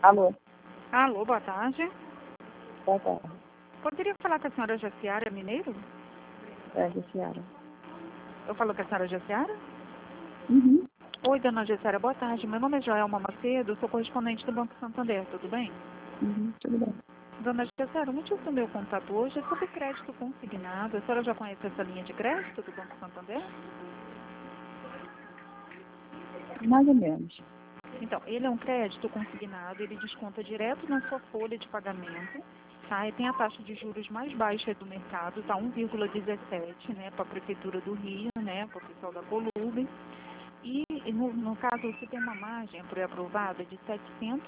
Alô, Alô, boa tarde. boa tarde. Poderia falar com a senhora Jaciara Mineiro? É, Jaciara. Eu falo com a senhora Jaciara? Uhum. Oi, dona Jaciara, boa tarde. Meu nome é Joelma Macedo, sou correspondente do Banco Santander, tudo bem? Tudo bem. Dona Jaciara, o motivo do meu contato hoje é sobre crédito consignado. A senhora já conhece essa linha de crédito do Banco Santander? Mais ou menos. Então, ele é um crédito consignado, ele desconta direto na sua folha de pagamento, tá? E tem a taxa de juros mais baixa do mercado, tá? 1,17, né, para a Prefeitura do Rio, né, para o pessoal da Colube. E, no caso, você tem uma margem pré-aprovada de R$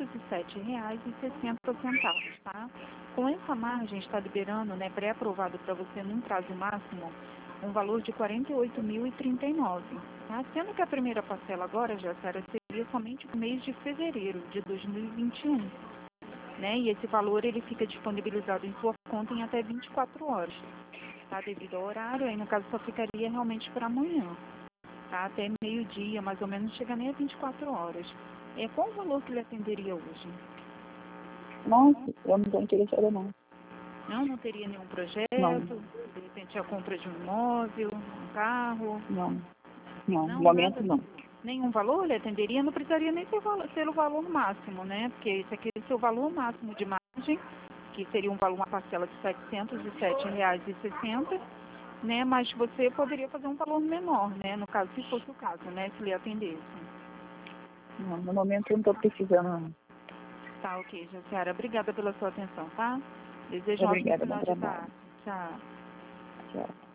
707,60, tá? Com essa margem, está liberando, né, pré-aprovado para você num prazo máximo, um valor de R$ 48.039, tá? Sendo que a primeira parcela agora, já seria somente no mês de fevereiro de 2021, né? E esse valor, ele fica disponibilizado em sua conta em até 24 horas, tá? Devido ao horário, aí no caso só ficaria realmente para amanhã. Tá? Até meio-dia, mais ou menos, chega nem a 24 horas. Qual o valor que ele atenderia hoje? Nossa, eu não estou interessada não. Não teria nenhum projeto? Não, De repente a compra de um imóvel, um carro? não, não. No Não, momento nada. não. Nenhum valor ele atenderia? Não precisaria nem ser o valor máximo, né? Porque esse aqui é o seu valor máximo de margem, que seria uma parcela de R$ 707,60, né? Mas você poderia fazer um valor menor, né? No caso, se fosse o caso, né? Se lhe atendesse. Não, no momento eu não estou precisando não. Tá, ok, Jaciara. Obrigada pela sua atenção, tá? Desejo um ótimo Obrigada, bom final de trabalho. tarde. Tchau. Tchau.